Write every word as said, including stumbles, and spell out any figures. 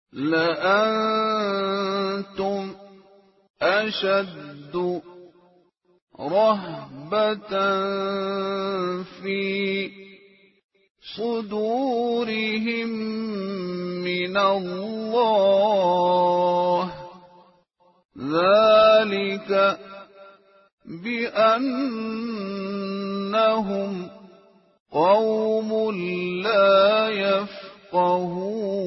لأنتم أشد رهبة في صدورهم من الله ذلك بأنهم قوم لا يفقهون